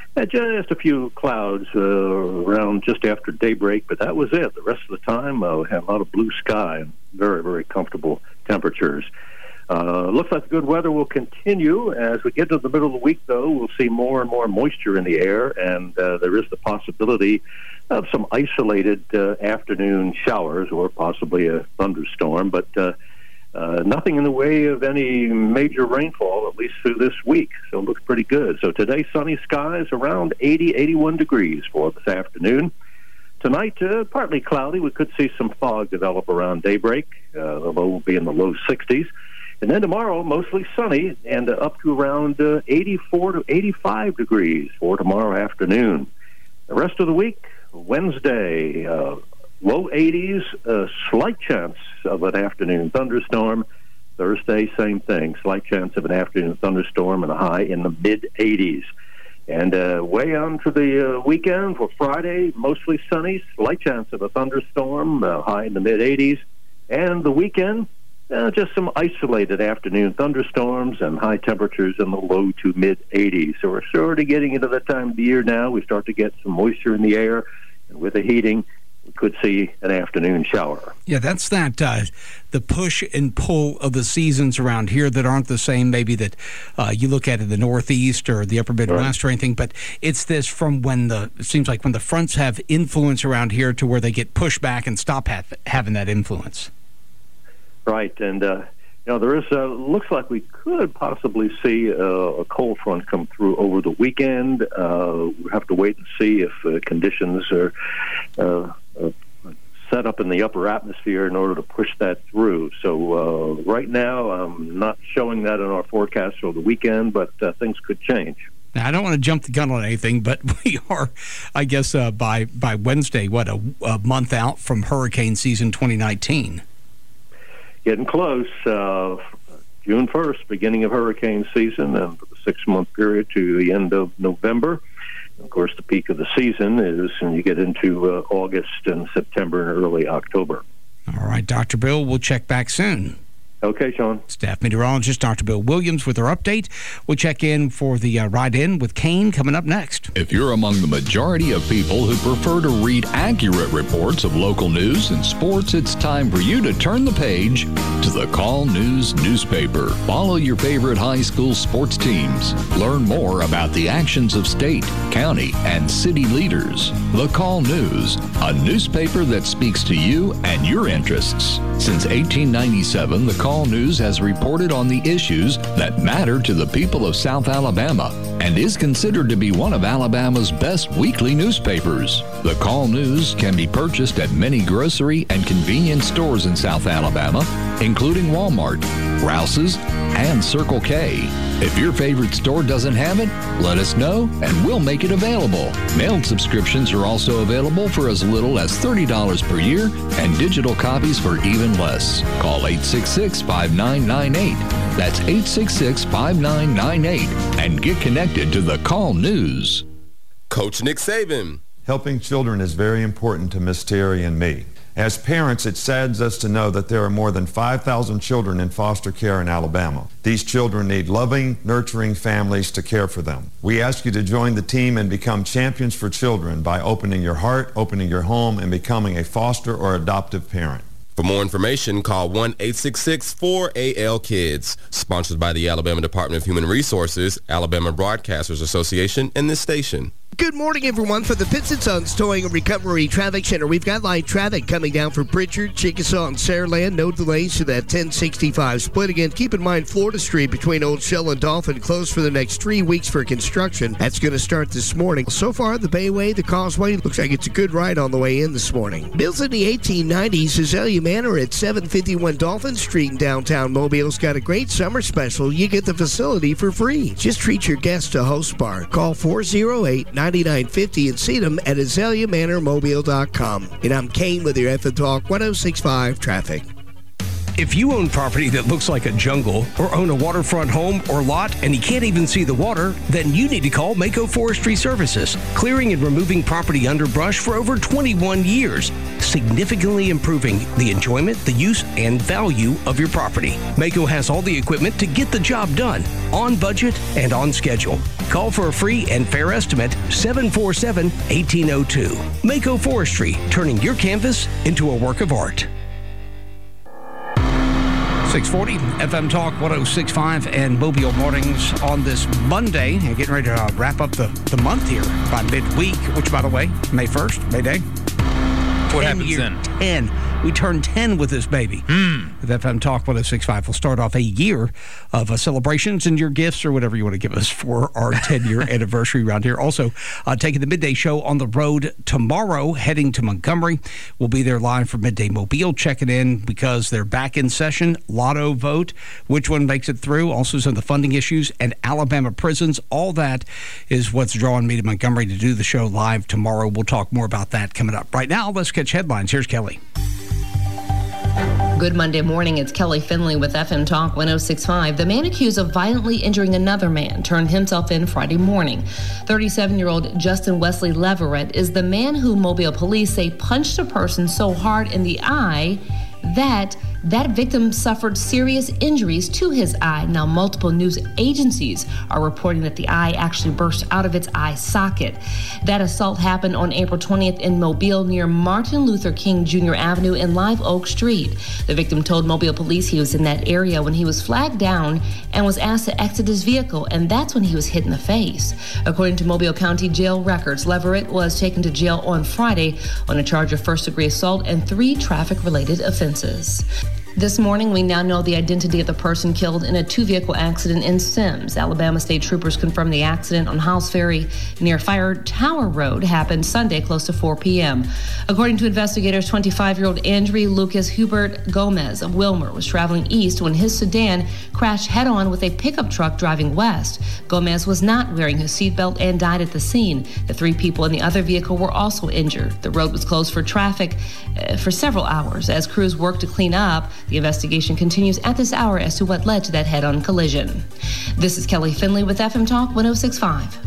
Speaker 27: Uh, just a few clouds uh, around just after daybreak, but that was it. The rest of the time, uh, we had a lot of blue sky and very, very comfortable temperatures. Uh, looks like the good weather will continue. As we get to the middle of the week, though, we'll see more and more moisture in the air, and uh, there is the possibility of some isolated uh, afternoon showers or possibly a thunderstorm, but uh, uh, nothing in the way of any major rainfall, at least through this week. So it looks pretty good. So today, sunny skies around eighty, eighty-one degrees for this afternoon. Tonight, uh, partly cloudy. We could see some fog develop around daybreak. Uh, the low will be in the low sixties. And then tomorrow, mostly sunny and uh, up to around uh, eighty-four to eighty-five degrees for tomorrow afternoon. The rest of the week, Wednesday, uh, low eighties, uh, slight chance of an afternoon thunderstorm. Thursday, same thing, slight chance of an afternoon thunderstorm and a high in the mid-eighties. And uh, way on to the uh, weekend for Friday, mostly sunny, slight chance of a thunderstorm, uh, high in the mid-eighties. And the weekend, Uh, just some isolated afternoon thunderstorms and high temperatures in the low to mid-eighties. So we're sort of getting into that time of the year now. We start to get some moisture in the air, and with the heating, we could see an afternoon shower.
Speaker 2: Yeah, that's that, uh, the push and pull of the seasons around here that aren't the same maybe that uh, you look at in the Northeast or the Upper Midwest right. or anything, but it's this from when the, it seems like when the fronts have influence around here to where they get pushed back and stop have, having that influence.
Speaker 27: Right, and uh, you know there is uh, looks like we could possibly see uh, a cold front come through over the weekend. Uh, we have to wait and see if uh, conditions are uh, uh, set up in the upper atmosphere in order to push that through. So uh, right now, I'm not showing that in our forecast for the weekend, but uh, things could change.
Speaker 2: Now, I don't want to jump the gun on anything, but we are, I guess, uh, by by Wednesday, what a, a month out from hurricane season twenty nineteen.
Speaker 27: Getting close. Uh, June first, beginning of hurricane season, and for the six-month period to the end of November. Of course, the peak of the season is when you get into uh, August and September and early October.
Speaker 2: All right, Doctor Bill, we'll check back soon.
Speaker 27: Okay, Sean.
Speaker 2: Staff meteorologist Doctor Bill Williams with our update. We'll check in for the uh, ride-in with Kane coming up next.
Speaker 5: If you're among the majority of people who prefer to read accurate reports of local news and sports, it's time for you to turn the page to the Call News newspaper. Follow your favorite high school sports teams. Learn more about the actions of state, county, and city leaders. The Call News, a newspaper that speaks to you and your interests. Since eighteen ninety-seven, the Call News has reported on the issues that matter to the people of South Alabama and is considered to be one of Alabama's best weekly newspapers. The Call News can be purchased at many grocery and convenience stores in South Alabama, including Walmart, Rouse's, and Circle K. If your favorite store doesn't have it, let us know and we'll make it available. Mailed subscriptions are also available for as little as thirty dollars per year and digital copies for even less. Call eight six six, five nine nine eight. That's eight six six, five nine nine eight and get connected to the Call News.
Speaker 4: Coach Nick Saban.
Speaker 8: Helping children is very important to Miss Terry and me. As parents, it saddens us to know that there are more than five thousand children in foster care in Alabama. These children need loving, nurturing families to care for them. We ask you to join the team and become champions for children by opening your heart, opening your home, and becoming a foster or adoptive parent.
Speaker 4: For more information, call one eight six six, four A L, KIDS. Sponsored by the Alabama Department of Human Resources, Alabama Broadcasters Association, and this station.
Speaker 3: Good morning, everyone. For the Pitts and Sons Towing and Recovery Traffic Center, we've got light traffic coming down for Pritchard, Chickasaw, and Saraland. No delays to that ten sixty-five split. Again, keep in mind Florida Street between Old Shell and Dolphin closed for the next three weeks for construction. That's going to start this morning. So far, the Bayway, the Causeway, looks like it's a good ride on the way in this morning. Built in the eighteen nineties, Azalea Manor at seven fifty-one Dolphin Street in downtown Mobile's got a great summer special. You get the facility for free. Just treat your guests to Host Bar. Call four oh eight, nine nine five oh and see them at azalea manor mobile dot com. And I'm Kane with your F M Talk one oh six point five Traffic.
Speaker 6: If you own property that looks like a jungle or own a waterfront home or lot and you can't even see the water, then you need to call Mako Forestry Services, clearing and removing property underbrush for over twenty-one years, significantly improving the enjoyment, the use, and value of your property. Mako has all the equipment to get the job done, on budget and on schedule. Call for a free and fair estimate, seven four seven, one eight zero two. Mako Forestry, turning your canvas into a work of art.
Speaker 2: six forty F M Talk one oh six point five and Mobile Mornings on this Monday. And getting ready to uh, wrap up the, the month here by midweek, which, by the way, May first, May Day.
Speaker 10: What happens
Speaker 2: year,
Speaker 10: then?
Speaker 2: ten. We turn ten with this baby.
Speaker 10: Mm.
Speaker 2: With F M Talk one oh six point five, we'll start off a year of uh, celebrations and your gifts or whatever you want to give us for our ten-year anniversary around here. Also, uh, taking the midday show on the road tomorrow, heading to Montgomery. We'll be there live for Midday Mobile, checking in because they're back in session. Lotto vote, which one makes it through. Also, some of the funding issues and Alabama prisons. All that is what's drawing me to Montgomery to do the show live tomorrow. We'll talk more about that coming up. Right now, let's catch headlines. Here's Kelly.
Speaker 9: Good Monday morning. It's Kelly Finley with F M Talk one oh six point five. The man accused of violently injuring another man turned himself in Friday morning. thirty-seven-year-old Justin Wesley Leverett is the man who Mobile police say punched a person so hard in the eye that that victim suffered serious injuries to his eye. Now, multiple news agencies are reporting that the eye actually burst out of its eye socket. That assault happened on April twentieth in Mobile near Martin Luther King Junior Avenue and Live Oak Street. The victim told Mobile police he was in that area when he was flagged down and was asked to exit his vehicle, and that's when he was hit in the face. According to Mobile County Jail records, Leverett was taken to jail on Friday on a charge of first-degree assault and three traffic-related offenses. This morning, we now know the identity of the person killed in a two-vehicle accident in Sims. Alabama State Troopers confirmed the accident on House Ferry near Fire Tower Road happened Sunday close to four p.m. According to investigators, twenty-five-year-old Andrew Lucas Hubert Gomez of Wilmer was traveling east when his sedan crashed head-on with a pickup truck driving west. Gomez was not wearing his seatbelt and died at the scene. The three people in the other vehicle were also injured. The road was closed for traffic uh, for several hours as crews worked to clean up. The investigation continues at this hour as to what led to that head-on collision. This is Kelly Finley with F M Talk one oh six point five.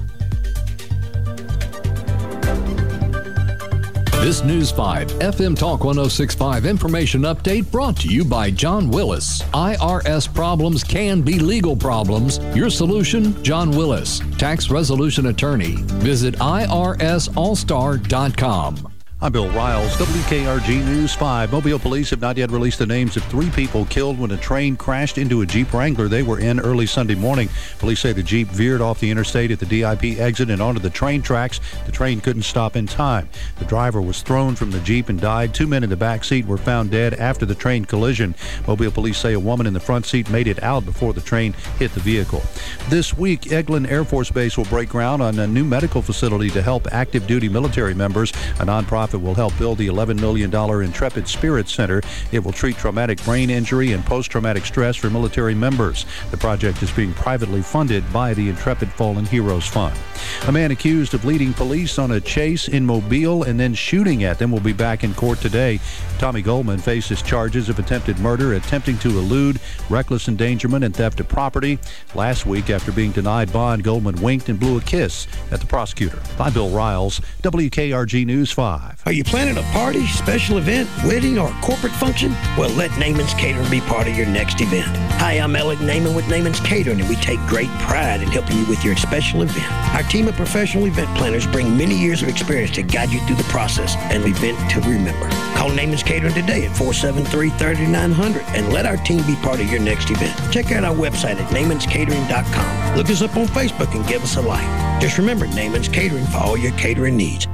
Speaker 19: This News five F M Talk one oh six point five information update brought to you by John Willis. I R S problems can be legal problems. Your solution, John Willis, tax resolution attorney. Visit I R S all star dot com.
Speaker 7: I'm Bill Riles, W K R G News five. Mobile police have not yet released the names of three people killed when a train crashed into a Jeep Wrangler they were in early Sunday morning. Police say the Jeep veered off the interstate at the D I P exit and onto the train tracks. The train couldn't stop in time. The driver was thrown from the Jeep and died. Two men in the back seat were found dead after the train collision. Mobile police say a woman in the front seat made it out before the train hit the vehicle. This week, Eglin Air Force Base will break ground on a new medical facility to help active duty military members. A nonprofit will help build the eleven million dollars Intrepid Spirit Center. It will treat traumatic brain injury and post-traumatic stress for military members. The project is being privately funded by the Intrepid Fallen Heroes Fund. A man accused of leading police on a chase in Mobile and then shooting at them will be back in court today. Tommy Goldman faces charges of attempted murder, attempting to elude, reckless endangerment, and theft of property. Last week, after being denied bond, Goldman winked and blew a kiss at the prosecutor. I'm Bill Riles, W K R G News five.
Speaker 11: Are you planning a party, special event, wedding, or corporate function? Well, let Naaman's Catering be part of your next event. Hi, I'm Alec Naaman with Naaman's Catering, and we take great pride in helping you with your special event. Our team of professional event planners bring many years of experience to guide you through the process and event to remember. Call Naaman's Catering today at four seven three, three nine zero zero and let our team be part of your next event. Check out our website at naamans catering dot com. Look us up on Facebook and give us a like. Just remember, Naaman's Catering for all your catering needs.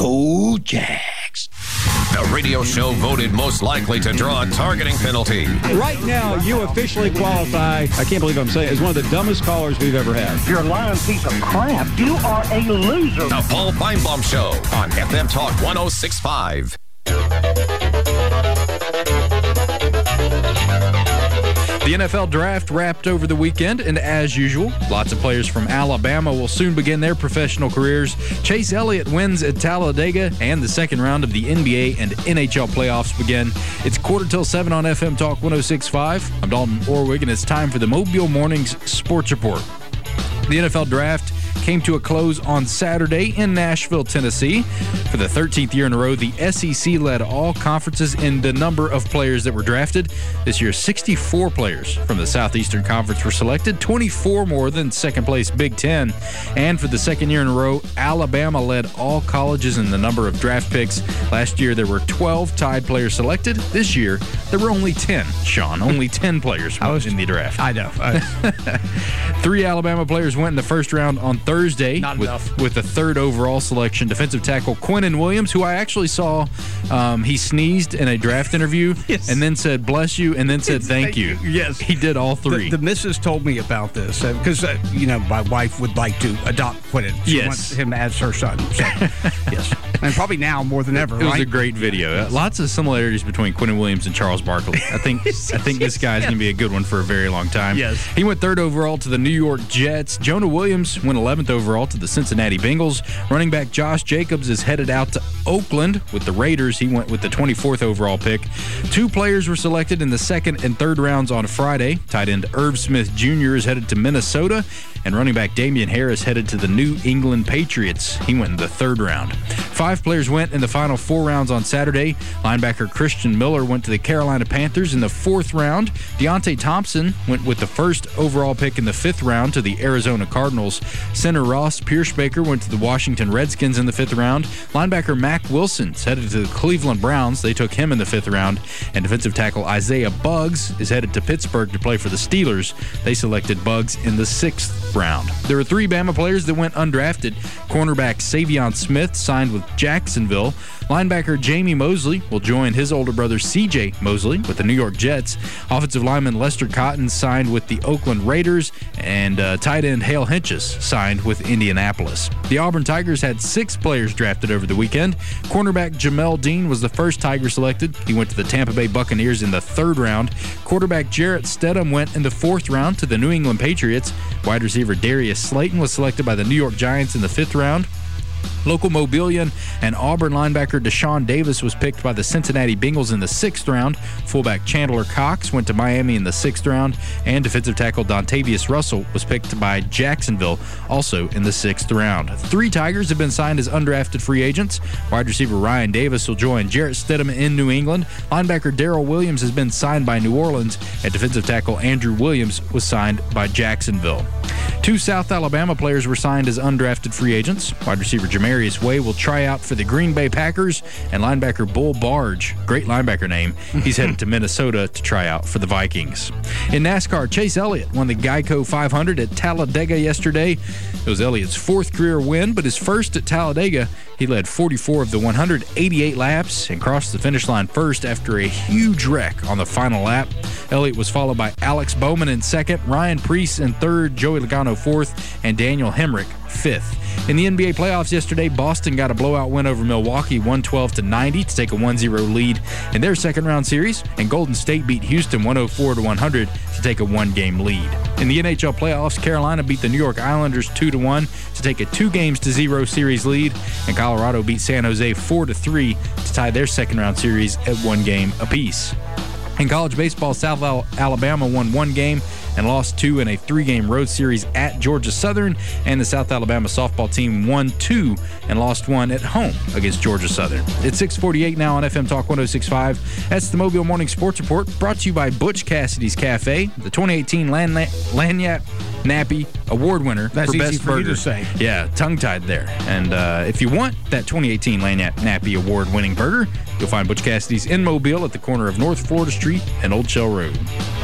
Speaker 11: Go Jags!
Speaker 1: The radio show voted most likely to draw a targeting penalty.
Speaker 14: Right now, you officially qualify, I can't believe I'm saying it, as one of the dumbest callers we've ever had.
Speaker 15: You're a lying piece of crap. You are a loser.
Speaker 1: The Paul Feinbaum Show on F M Talk one oh six point five.
Speaker 10: The N F L Draft wrapped over the weekend, and as usual, lots of players from Alabama will soon begin their professional careers. Chase Elliott wins at Talladega, and the second round of the N B A and N H L playoffs begin. It's quarter till seven on F M Talk one oh six point five. I'm Dalton Orwig, and it's time for the Mobile Mornings Sports Report. The N F L Draft came to a close on Saturday in Nashville, Tennessee. For the thirteenth year in a row, the S E C led all conferences in the number of players that were drafted. This year, sixty-four players from the Southeastern Conference were selected, twenty-four more than second-place Big Ten. And for the second year in a row, Alabama led all colleges in the number of draft picks. Last year, there were twelve tied players selected. This year, there were only ten, Sean. Only ten players I was in the draft.
Speaker 2: I know. I...
Speaker 10: Three Alabama players went in the first round on Thursday
Speaker 2: Not
Speaker 10: with,
Speaker 2: enough.
Speaker 10: with the third overall selection. Defensive tackle Quinnen Williams, who I actually saw, um, he sneezed in a draft interview yes. and then said, bless you, and then said, thank, thank you.
Speaker 2: you. Yes.
Speaker 10: He did all three.
Speaker 2: The, the missus told me about this because, uh, uh, you know, my wife would like to adopt Quinnen. She
Speaker 10: yes.
Speaker 2: wants him as her son. So, yes. And probably now more than ever,
Speaker 10: It was
Speaker 2: right?
Speaker 10: a great video. Uh, lots of similarities between Quinnen Williams and Charles Barkley. I think I think this guy's going to be a good one for a very long time.
Speaker 2: Yes.
Speaker 10: He went third overall to the New York Jets. Jonah Williams went eleventh overall to the Cincinnati Bengals. Running back Josh Jacobs is headed out to Oakland with the Raiders. He went with the twenty-fourth overall pick. Two players were selected in the second and third rounds on Friday. Tight end Irv Smith Junior is headed to Minnesota, and running back Damian Harris headed to the New England Patriots. He went in the third round. Five players went in the final four rounds on Saturday. Linebacker Christian Miller went to the Carolina Panthers in the fourth round. Deontay Thompson went with the first overall pick in the fifth round to the Arizona Cardinals. Center Ross Pierschbaker went to the Washington Redskins in the fifth round. Linebacker Mack Wilson headed to the Cleveland Browns. They took him in the fifth round. And defensive tackle Isaiah Buggs is headed to Pittsburgh to play for the Steelers. They selected Buggs in the sixth round. There were three Bama players that went undrafted. Cornerback Savion Smith signed with Jacksonville. Linebacker Jamie Mosley will join his older brother C J Mosley with the New York Jets. Offensive lineman Lester Cotton signed with the Oakland Raiders, and uh, tight end Hale Hinches signed with Indianapolis. The Auburn Tigers had six players drafted over the weekend. Cornerback Jamel Dean was the first Tiger selected. He went to the Tampa Bay Buccaneers in the third round. Quarterback Jarrett Stidham went in the fourth round to the New England Patriots. Wide receiver Darius Slayton was selected by the New York Giants in the fifth round. Local Mobilian and Auburn linebacker Deshaun Davis was picked by the Cincinnati Bengals in the sixth round. Fullback Chandler Cox went to Miami in the sixth round. And defensive tackle Dontavius Russell was picked by Jacksonville, also in the sixth round. Three Tigers have been signed as undrafted free agents. Wide receiver Ryan Davis will join Jarrett Stidham in New England. Linebacker Darrell Williams has been signed by New Orleans. And defensive tackle Andrew Williams was signed by Jacksonville. Two South Alabama players were signed as undrafted free agents. Wide receiver Jamarius Way will try out for the Green Bay Packers, and linebacker Bull Barge, great linebacker name, he's headed to Minnesota to try out for the Vikings. In NASCAR, Chase Elliott won the Geico five hundred at Talladega yesterday. It was Elliott's fourth career win, but his first at Talladega. He led forty-four of the one hundred eighty-eight laps and crossed the finish line first after a huge wreck on the final lap. Elliott was followed by Alex Bowman in second, Ryan Preece in third, Joey Logano fourth, and Daniel Hemrick fifth. In the N B A playoffs yesterday, Boston got a blowout win over Milwaukee, one twelve to ninety, to take a one zero lead in their second-round series, and Golden State beat Houston one oh four to one hundred to take a one-game lead. In the N H L playoffs, Carolina beat the New York Islanders two to one to take a two games to zero series lead, and Colorado beat San Jose four to three to tie their second-round series at one game apiece. In college baseball, South Alabama won one game and lost two in a three-game road series at Georgia Southern, and the South Alabama softball team won two and lost one at home against Georgia Southern. It's six forty-eight now on F M Talk one oh six point five. That's the Mobile Morning Sports Report, brought to you by Butch Cassidy's Cafe, the twenty eighteen Land Lagniappe Nappy Award winner
Speaker 2: That's
Speaker 10: for
Speaker 2: easy
Speaker 10: Best
Speaker 2: for
Speaker 10: Burger.
Speaker 2: You to say.
Speaker 10: Yeah, tongue-tied there. And uh, if you want that twenty eighteen Lagniappe Nappy Award-winning burger, you'll find Butch Cassidy's in Mobile at the corner of North Florida Street and Old Shell Road.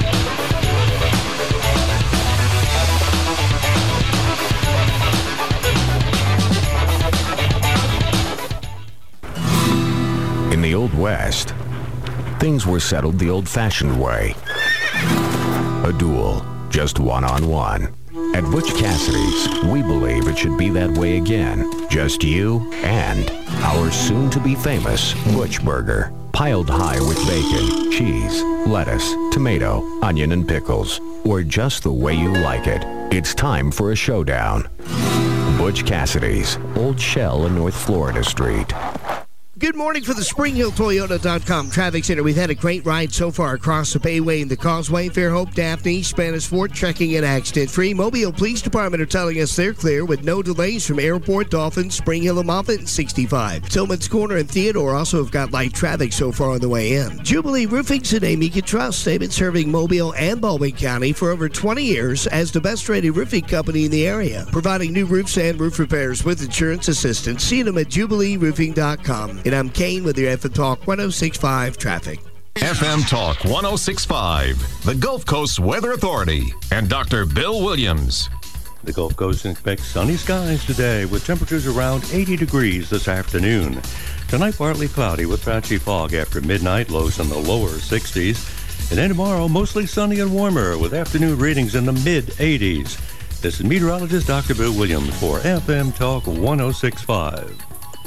Speaker 16: In the Old West, things were settled the old-fashioned way. A duel, just one-on-one. At Butch Cassidy's, we believe it should be that way again. Just you and our soon-to-be famous Butch Burger. piled high with bacon, cheese, lettuce, tomato, onion, and pickles, or just the way you like it. It's time for a showdown. Butch Cassidy's, Old Shell in North Florida Street.
Speaker 3: Good morning for the Spring Hill Toyota dot com Traffic Center. We've had a great ride so far across the Bayway and the Causeway. Fairhope, Daphne, Spanish Fort checking in accident-free. Mobile Police Department are telling us they're clear with no delays from Airport, Dolphin, Spring Hill, and Moffett, and sixty-five. Tillman's Corner and Theodore also have got light traffic so far on the way in. Jubilee Roofing's a name you can trust. They've been serving Mobile and Baldwin County for over twenty years as the best-rated roofing company in the area, providing new roofs and roof repairs with insurance assistance. See them at Jubilee Roofing dot com. And I'm Kane with your F M Talk one oh six point five traffic.
Speaker 1: F M Talk one oh six point five, the Gulf Coast Weather Authority, and Doctor Bill Williams.
Speaker 17: The Gulf Coast expects sunny skies today with temperatures around eighty degrees this afternoon. Tonight, partly cloudy with patchy fog after midnight, lows in the lower sixties. And then tomorrow, mostly sunny and warmer with afternoon readings in the mid eighties. This is meteorologist Doctor Bill Williams for F M Talk one oh six point five.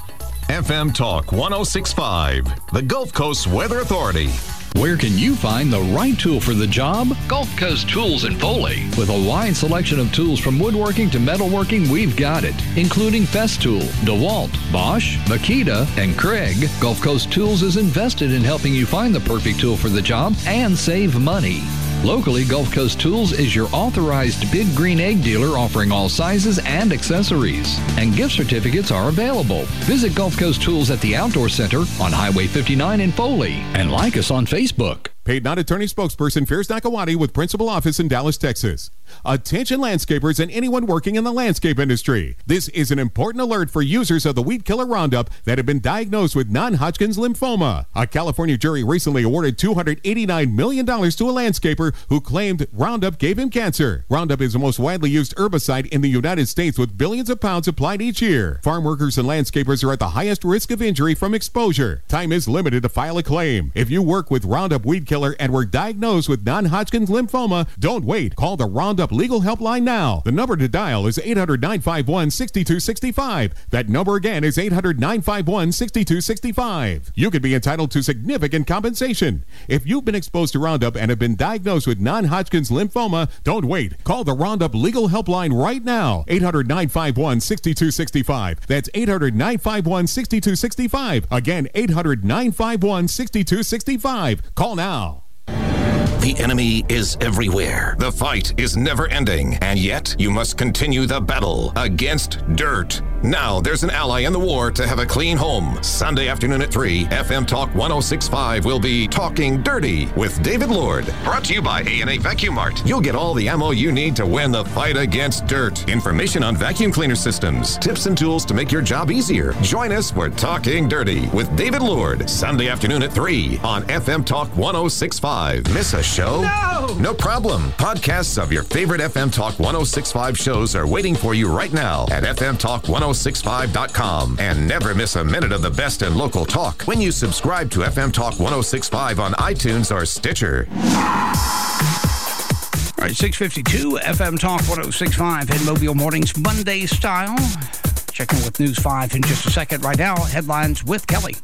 Speaker 1: F M Talk one oh six point five, the Gulf Coast Weather Authority.
Speaker 5: Where can you find the right tool for the job? Gulf Coast Tools in Foley. With a wide selection of tools from woodworking to metalworking, we've got it, including Festool, DeWalt, Bosch, Makita, and Craig. Gulf Coast Tools is invested in helping you find the perfect tool for the job and save money. Locally, Gulf Coast Tools is your authorized Big Green Egg dealer offering all sizes and accessories. And gift certificates are available. Visit Gulf Coast Tools at the Outdoor Center on Highway fifty-nine in Foley. And like us on Facebook.
Speaker 18: Paid non-attorney spokesperson Fierce Nakawati with principal office in Dallas, Texas. Attention landscapers and anyone working in the landscape industry. This is an important alert for users of the weed killer Roundup that have been diagnosed with non-Hodgkin's lymphoma. A California jury recently awarded two hundred eighty-nine million dollars to a landscaper who claimed Roundup gave him cancer. Roundup is the most widely used herbicide in the United States with billions of pounds applied each year. Farm workers and landscapers are at the highest risk of injury from exposure. Time is limited to file a claim. If you work with Roundup weed killer and were diagnosed with non-Hodgkin's lymphoma, don't wait. Call the Roundup Legal Helpline now. The number to dial is eight hundred, nine five one, six two six five. That number again is eight hundred, nine five one, six two six five. You could be entitled to significant compensation. If you've been exposed to Roundup and have been diagnosed with non-Hodgkin's lymphoma, don't wait. Call the Roundup Legal Helpline right now. eight hundred, nine five one, six two six five. That's eight hundred, nine five one, six two six five. Again, eight hundred, nine five one, six two six five. Call now.
Speaker 1: The enemy is everywhere. The fight is never ending, and yet you must continue the battle against dirt. Now there's an ally in the war to have a clean home. Sunday afternoon at three, F M Talk one oh six point five will be Talking Dirty with David Lord. Brought to you by A and A Vacuum Mart. You'll get all the ammo you need to win the fight against dirt. Information on vacuum cleaner systems, tips and tools to make your job easier. Join us for Talking Dirty with David Lord. Sunday afternoon at three on F M Talk one oh six point five. Miss a show?
Speaker 3: No!
Speaker 1: No problem. Podcasts of your favorite F M Talk one oh six point five shows are waiting for you right now at F M Talk one oh six point five dot com. And never miss a minute of the best in local talk when you subscribe to F M Talk one oh six point five on iTunes or Stitcher.
Speaker 2: All right, six fifty-two, F M Talk one oh six point five in Mobile Mornings, Monday style. Checking with News five in just a second. Right now, headlines with Kelly.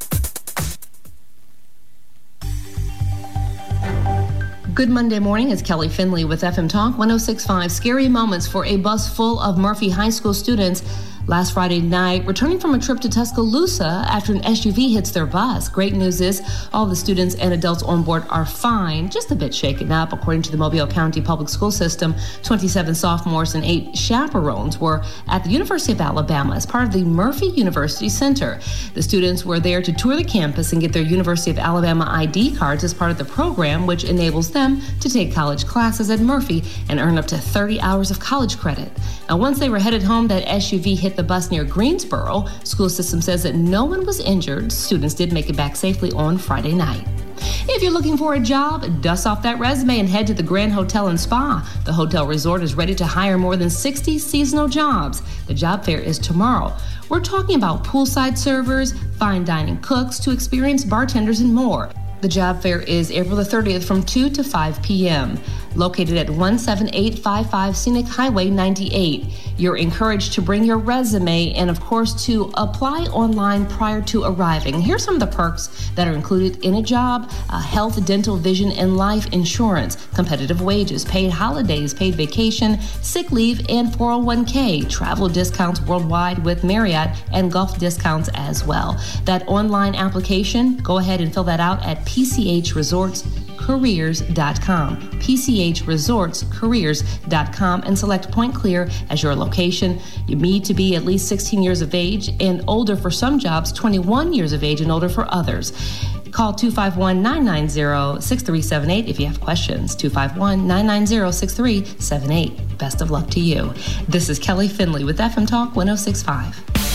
Speaker 9: Good Monday morning. It's Kelly Finley with F M Talk one oh six point five. Scary moments for a bus full of Murphy High School students last Friday night, returning from a trip to Tuscaloosa after an S U V hits their bus. Great news is all the students and adults on board are fine, just a bit shaken up. According to the Mobile County Public School System, twenty-seven sophomores and eight chaperones were at the University of Alabama as part of the Murphy University Center. The students were there to tour the campus and get their University of Alabama I D cards as part of the program, which enables them to take college classes at Murphy and earn up to thirty hours of college credit. Now, once they were headed home, that S U V hit the bus near Greensboro. School system says that no one was injured. Students did make it back safely on Friday night. If you're looking for a job, dust off that resume and head to the Grand Hotel and Spa. The hotel resort is ready to hire more than sixty seasonal jobs. The job fair is tomorrow. We're talking about poolside servers, fine dining cooks, to experienced bartenders and more. The job fair is April the thirtieth from two to five p.m. located at one seven eight five five Scenic Highway ninety-eight. You're encouraged to bring your resume and, of course, to apply online prior to arriving. Here's some of the perks that are included in a job: uh, health, dental, vision, and life insurance, competitive wages, paid holidays, paid vacation, sick leave, and four oh one k, travel discounts worldwide with Marriott, and golf discounts as well. That online application, go ahead and fill that out at p c h resorts careers dot com, p c h resorts careers dot com, and select Point Clear as your location. You need to be at least sixteen years of age and older for some jobs, twenty-one years of age and older for others. Call two five one, nine nine zero, six three seven eight if you have questions. two five one, nine nine zero, six three seven eight. Best of luck to you. This is Kelly Finley with F M Talk one oh six point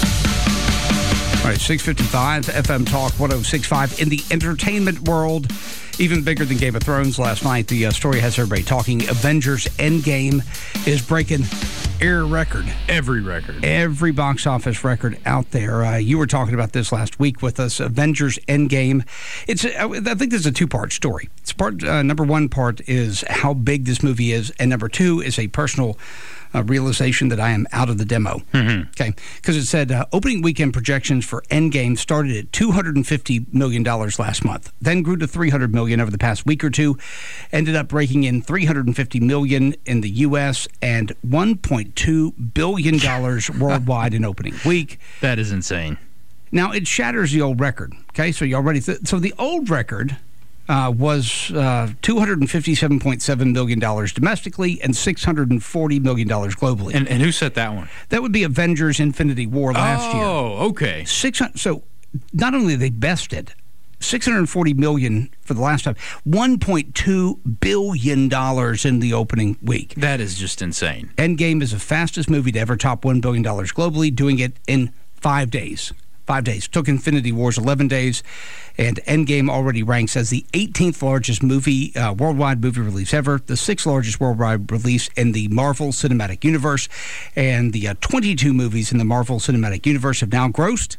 Speaker 9: five.
Speaker 2: All right, six fifty-five, F M Talk one oh six point five. In the entertainment world, even bigger than Game of Thrones last night, the uh, story has everybody talking. Avengers Endgame is breaking every record.
Speaker 10: Every record.
Speaker 2: Every box office record out there. Uh, you were talking about this last week with us. Avengers Endgame. It's, I think this is a two-part story. It's part, uh, number one part is how big this movie is, and number two is a personal Uh, realization that I am out of the demo.
Speaker 10: Mm-hmm.
Speaker 2: Okay, because it said uh, opening weekend projections for Endgame started at two hundred fifty million dollars last month, then grew to three hundred million dollars over the past week or two, ended up breaking in three hundred fifty million dollars in the U S and one point two billion dollars worldwide in opening week.
Speaker 10: That is insane.
Speaker 2: Now, it shatters the old record. Okay, so you already th- so the old record Uh, was uh, two hundred fifty-seven point seven million dollars domestically and six hundred forty million dollars globally.
Speaker 10: And, and who set that one?
Speaker 2: That would be Avengers Infinity War last
Speaker 10: oh,
Speaker 2: year.
Speaker 10: Oh, okay.
Speaker 2: six hundred So not only they bested six hundred forty million dollars for the last time, one point two billion dollars in the opening week.
Speaker 10: That is just insane.
Speaker 2: Endgame is the fastest movie to ever top one billion dollars globally, doing it in five days. Five days. Took Infinity Wars eleven days, and Endgame already ranks as the eighteenth largest movie, uh, worldwide movie release ever, the sixth largest worldwide release in the Marvel Cinematic Universe, and the uh, twenty-two movies in the Marvel Cinematic Universe have now grossed,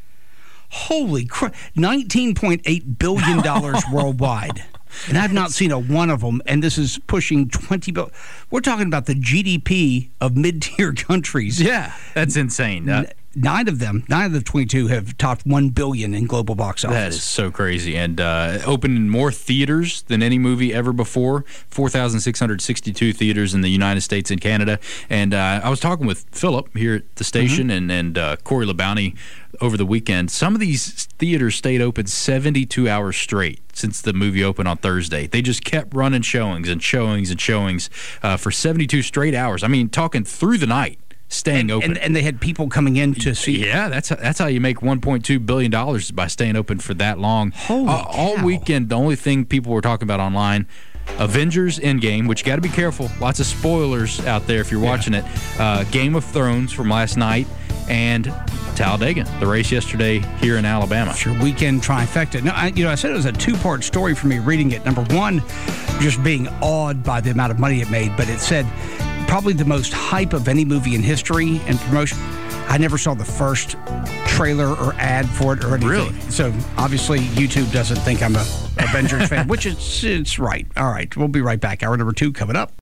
Speaker 2: holy crap, nineteen point eight billion dollars worldwide. And I've not seen a one of them, and this is pushing twenty billion dollars. We're talking about the G D P of mid-tier countries.
Speaker 10: Yeah, that's insane. Uh,
Speaker 2: Nine of them, nine of the twenty-two have topped one billion dollars in global box office.
Speaker 10: That is so crazy. And uh, opened in more theaters than any movie ever before. four thousand six hundred sixty-two theaters in the United States and Canada. And uh, I was talking with Philip here at the station mm-hmm. and, and uh, Corey LeBounty over the weekend. Some of these theaters stayed open seventy-two hours straight since the movie opened on Thursday. They just kept running showings and showings and showings uh, for seventy-two straight hours. I mean, talking through the night. Staying
Speaker 2: and,
Speaker 10: open.
Speaker 2: And, and they had people coming in to see.
Speaker 10: Yeah, that's that's how you make one point two billion dollars by staying open for that long.
Speaker 2: Holy
Speaker 10: uh, all weekend, the only thing people were talking about online, Avengers Endgame, which you got to be careful. Lots of spoilers out there if you're
Speaker 2: yeah.
Speaker 10: watching it. Uh, Game of Thrones from last night, and Talladega, the race yesterday here in Alabama.
Speaker 2: It's your weekend trifecta. No, I, you know, I said it was a two-part story for me reading it. Number one, just being awed by the amount of money it made, but it said probably the most hype of any movie in history and promotion. I never saw the first trailer or ad for it or anything.
Speaker 10: Really?
Speaker 2: So obviously YouTube doesn't think I'm a Avengers fan, which is it's right. All right, we'll be right back. Hour number two coming up.